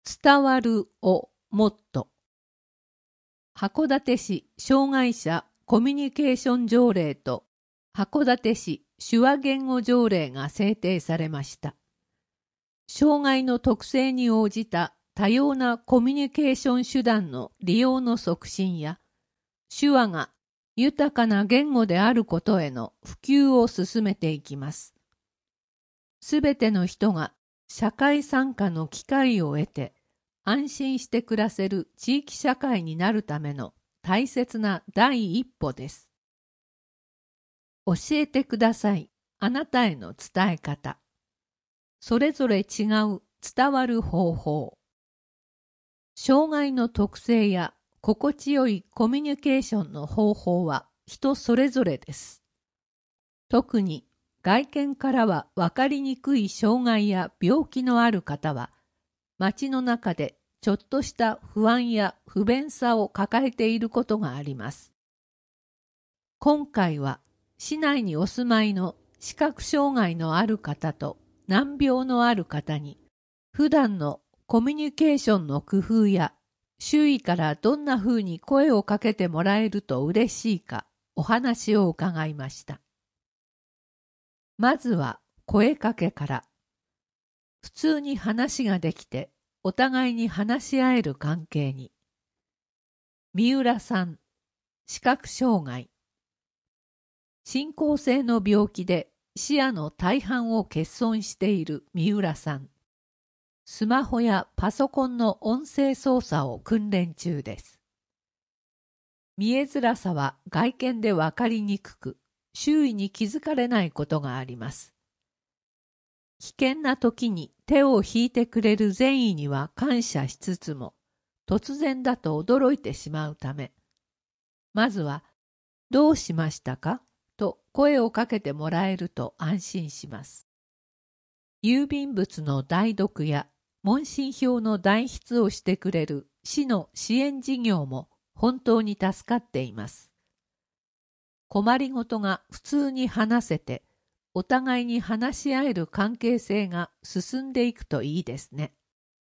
伝わるをもっと。函館市障害者コミュニケーション条例と函館市手話言語条例が制定されました。障害の特性に応じた多様なコミュニケーション手段の利用の促進や、手話が豊かな言語であることへの普及を進めていきます。すべての人が社会参加の機会を得て、安心して暮らせる地域社会になるための大切な第一歩です。教えてください。あなたへの伝え方。それぞれ違う伝わる方法。障害の特性や心地よいコミュニケーションの方法は人それぞれです。特に外見からは分かりにくい障害や病気のある方は、街の中でちょっとした不安や不便さを抱えていることがあります。今回は市内にお住まいの視覚障害のある方と難病のある方に、普段のコミュニケーションの工夫や周囲からどんなふうに声をかけてもらえると嬉しいかお話を伺いました。まずは声かけから。普通に話ができてお互いに話し合える関係に。三浦さん、視覚障害。進行性の病気で視野の大半を欠損している三浦さん。スマホやパソコンの音声操作を訓練中です。見えづらさは外見でわかりにくく、周囲に気づかれないことがあります。危険な時に手を引いてくれる善意には感謝しつつも、突然だと驚いてしまうため、まずは、どうしましたかと声をかけてもらえると安心します。郵便物の代読や問診票の代筆をしてくれる市の支援事業も本当に助かっています。困りごとが普通に話せて、お互いに話し合える関係性が進んでいくといいですね。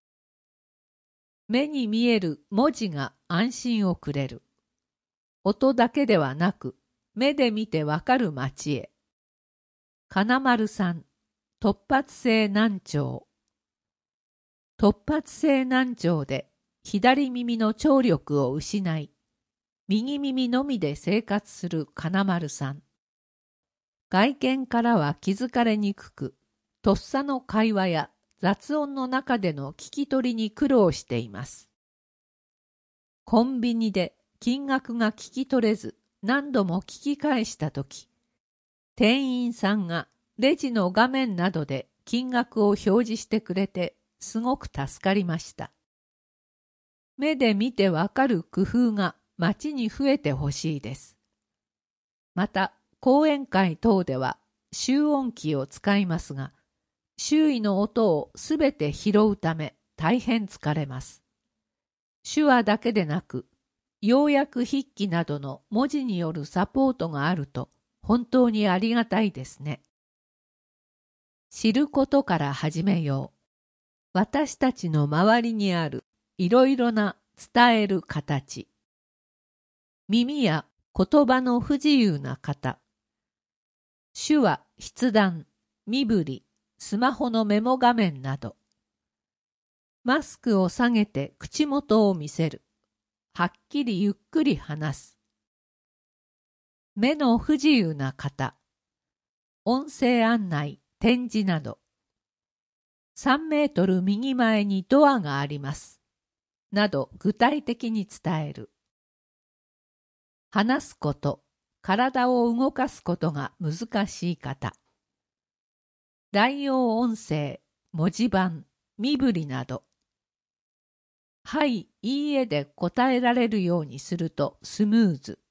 目に見える文字が安心をくれる。音だけではなく、目で見てわかる街へ。金丸さん、突発性難聴。突発性難聴で左耳の聴力を失い、右耳のみで生活する金丸さん。外見からは気づかれにくく、とっさの会話や雑音の中での聞き取りに苦労しています。コンビニで金額が聞き取れず何度も聞き返したとき、店員さんがレジの画面などで金額を表示してくれてすごく助かりました。目で見てわかる工夫が街に増えてほしいです。また、講演会等では集音機を使いますが、周囲の音をすべて拾うため大変疲れます。手話だけでなく、要約筆記などの文字によるサポートがあると本当にありがたいですね。知ることから始めよう。私たちの周りにあるいろいろな伝える形。耳や言葉の不自由な方。手話、筆談、身振り、スマホのメモ画面など。マスクを下げて口元を見せる。はっきりゆっくり話す。目の不自由な方。音声案内、展示など。3メートル右前にドアがあります。など具体的に伝える。話すこと、体を動かすことが難しい方。代用音声、文字盤、身振りなど。はい、いいえで答えられるようにするとスムーズ。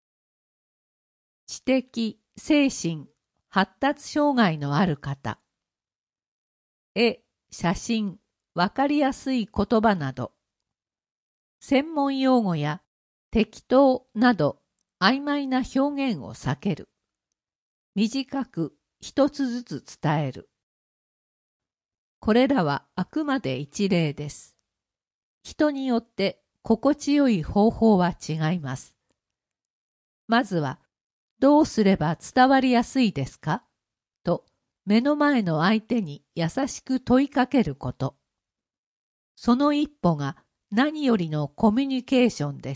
知的、精神、発達障害のある方。絵、写真、わかりやすい言葉など。専門用語や適当など曖昧な表現を避ける。短く一つずつ伝える。これらはあくまで一例です。 人によって心地よい方法は違います。まずは、どうすれば伝わりやすいですかと目の前の相手に優しく問いかけること。その一歩が何よりのコミュニケーションです。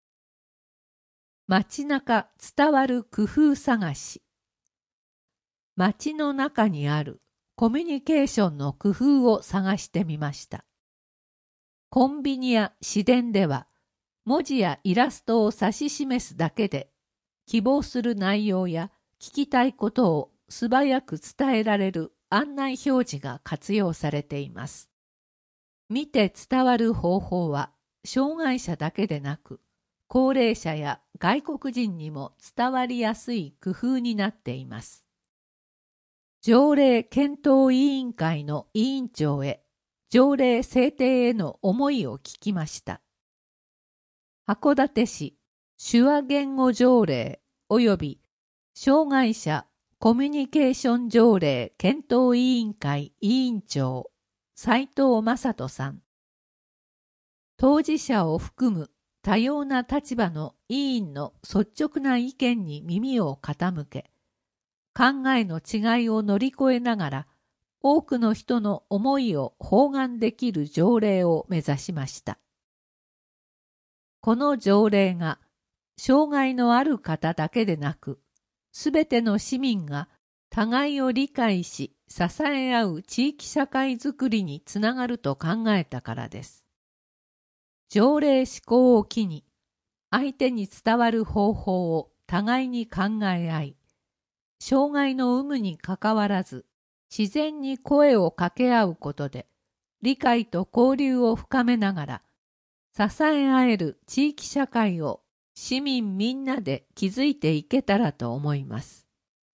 街中伝わる工夫探し。街の中にあるコミュニケーションの工夫を探してみました。コンビニや市電では文字やイラストを指し示すだけで希望する内容や聞きたいことを素早く伝えられる案内表示が活用されています。見て伝わる方法は障害者だけでなく高齢者や外国人にも伝わりやすい工夫になっています。条例検討委員会の委員長へ条例制定への思いを聞きました。函館市手話言語条例及び障害者コミュニケーション条例検討委員会委員長斉藤正人さん。当事者を含む多様な立場の委員の率直な意見に耳を傾け、考えの違いを乗り越えながら多くの人の思いを包含できる条例を目指しました。この条例が障害のある方だけでなく、すべての市民が互いを理解し支え合う地域社会づくりにつながると考えたからです。条例施行を機に、相手に伝わる方法を互いに考え合い、障害の有無にかかわらず、自然に声を掛け合うことで、理解と交流を深めながら、支え合える地域社会を市民みんなで築いていけたらと思います。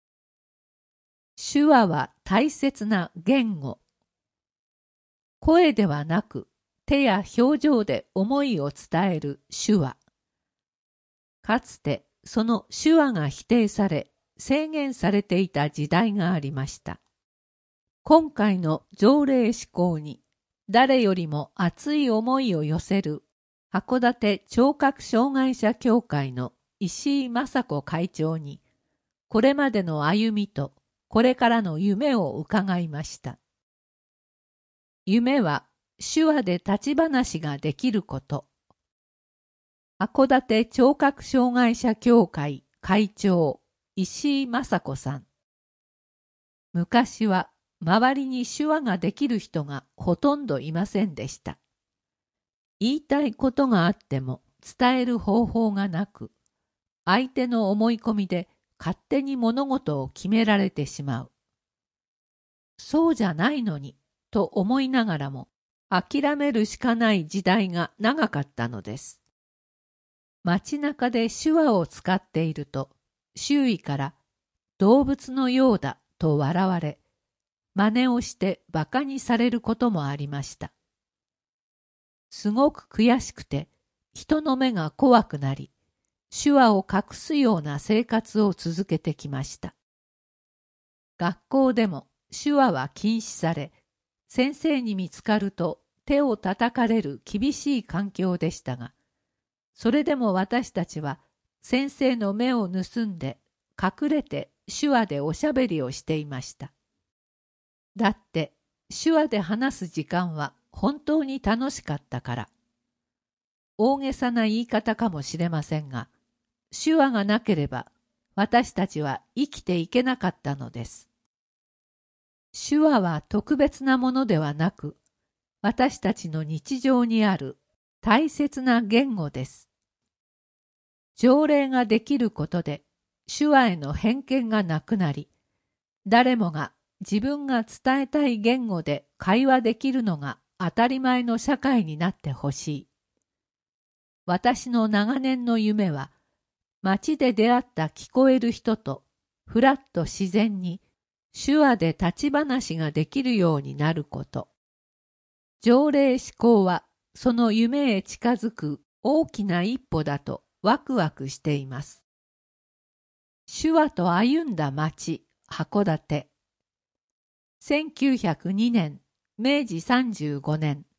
手話は大切な言語。声ではなく、手や表情で思いを伝える手話。かつてその手話が否定され、制限されていた時代がありました。今回の条例施行に誰よりも熱い思いを寄せる函館聴覚障害者協会の石井雅子会長にこれまでの歩みとこれからの夢を伺いました。夢は手話で立ち話ができること。函館聴覚障害者協会会長石井雅子さん。昔は周りに手話ができる人がほとんどいませんでした。言いたいことがあっても伝える方法がなく、相手の思い込みで勝手に物事を決められてしまう。そうじゃないのにと思いながらも諦めるしかない時代が長かったのです。街中で手話を使っていると周囲から動物のようだと笑われ、真似をして馬鹿にされることもありました。すごく悔しくて人の目が怖くなり、手話を隠すような生活を続けてきました。学校でも手話は禁止され、先生に見つかると手を叩かれる厳しい環境でしたが、それでも私たちは先生の目を盗んで隠れて手話でおしゃべりをしていました。だって手話で話す時間は本当に楽しかったから。大げさな言い方かもしれませんが、手話がなければ私たちは生きていけなかったのです。手話は特別なものではなく、私たちの日常にある大切な言語です。条例ができることで手話への偏見がなくなり、誰もが自分が伝えたい言語で会話できるのが当たり前の社会になってほしい。私の長年の夢は、街で出会った聞こえる人とふらっと自然に手話で立ち話ができるようになること。条例施行はその夢へ近づく大きな一歩だとワクワクしています。手話と歩んだ街、函館。1902年、明治35年、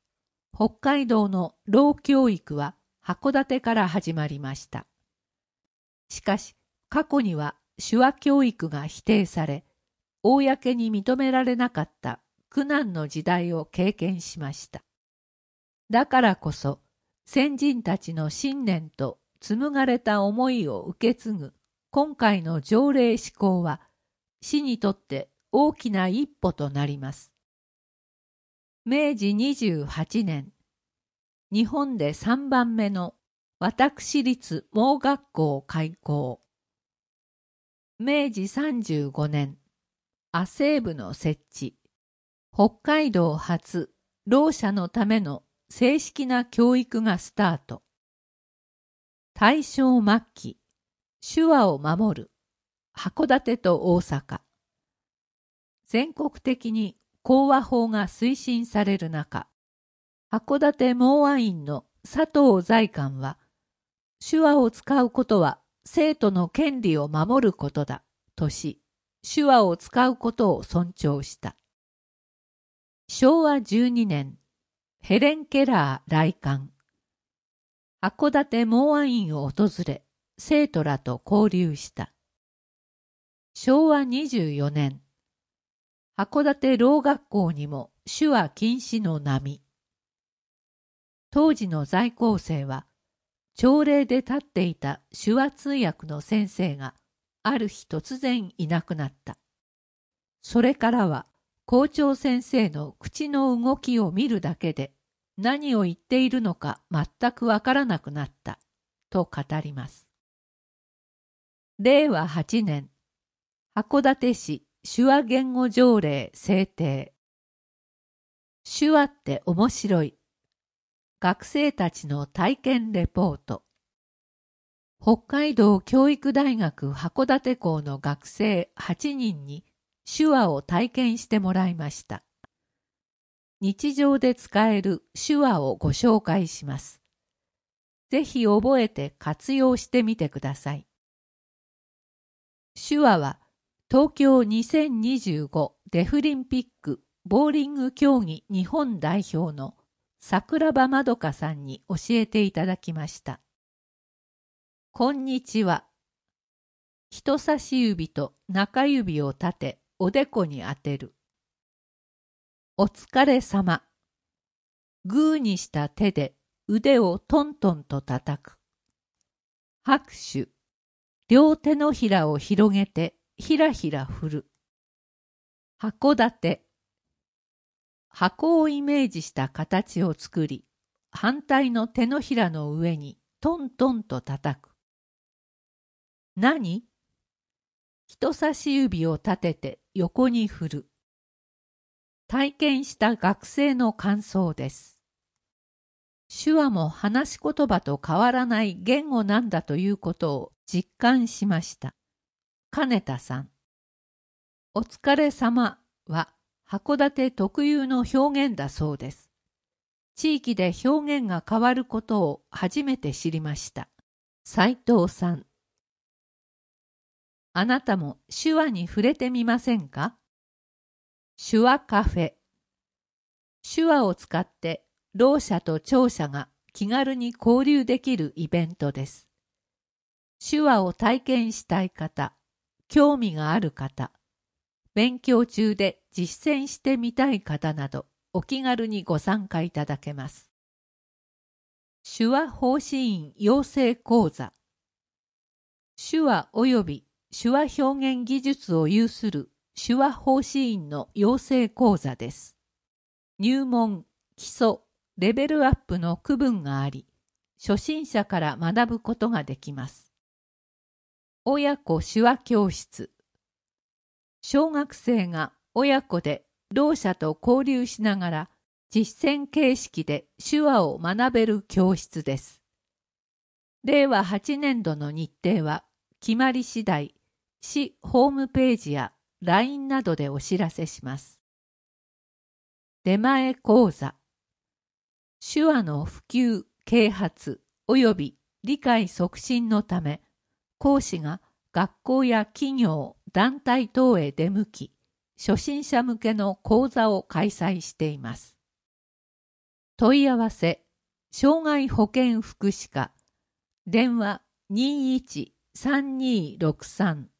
北海道の老教育は函館から始まりました。しかし、過去には手話教育が否定され、公に認められなかった苦難の時代を経験しました。だからこそ、先人たちの信念と紡がれた思いを受け継ぐ今回の条例施行は、市にとって大きな一歩となります。明治28年、日本で3番目の私立盲学校開校。明治35年、亜生部の設置。北海道初、ろう者のための正式な教育がスタート。大正末期、手話を守る。函館と大阪。全国的に講和法が推進される中、函館盲和院の佐藤財官は、手話を使うことは生徒の権利を守ることだとし、手話を使うことを尊重した。昭和12年、ヘレン・ケラー来館。函館盲和院を訪れ、生徒らと交流した。昭和24年、函館ろう学校にも手話禁止の波。当時の在校生は、朝礼で立っていた手話通訳の先生がある日突然いなくなった。それからは校長先生の口の動きを見るだけで何を言っているのか全くわからなくなったと語ります。令和8年、函館市手話言語条例制定。手話って面白い。学生たちの体験レポート。北海道教育大学函館校の学生8人に手話を体験してもらいました。日常で使える手話をご紹介します。ぜひ覚えて活用してみてください。手話は東京2025デフリンピックボーリング競技日本代表の桜庭まどかさんに教えていただきました。こんにちは。人差し指と中指を立ておでこに当てる。お疲れ様。グーにした手で腕をトントンと叩く。拍手。両手のひらを広げてひらひら振る。函館。箱をイメージした形を作り、反対の手のひらの上にトントンと叩く。何？人差し指を立てて横に振る。体験した学生の感想です。手話も話し言葉と変わらない言語なんだということを実感しました。金田さん。お疲れ様は函館特有の表現だそうです。地域で表現が変わることを初めて知りました。斉藤さん。あなたも手話に触れてみませんか？手話カフェ。手話を使ってろう者と聴者が気軽に交流できるイベントです。手話を体験したい方、興味がある方、勉強中で実践してみたい方などお気軽にご参加いただけます。手話奉仕員養成講座。手話及び手話表現技術を有する手話奉仕員の養成講座です。入門、基礎、レベルアップの区分があり、初心者から学ぶことができます。親子手話教室。小学生が親子でろう者と交流しながら実践形式で手話を学べる教室です。令和8年度の日程は決まり次第、市ホームページや LINE などでお知らせします。出前講座。手話の普及、啓発及び理解促進のため、講師が学校や企業、団体等へ出向き、初心者向けの講座を開催しています。 問い合わせ、障害保険福祉課、電話21-3263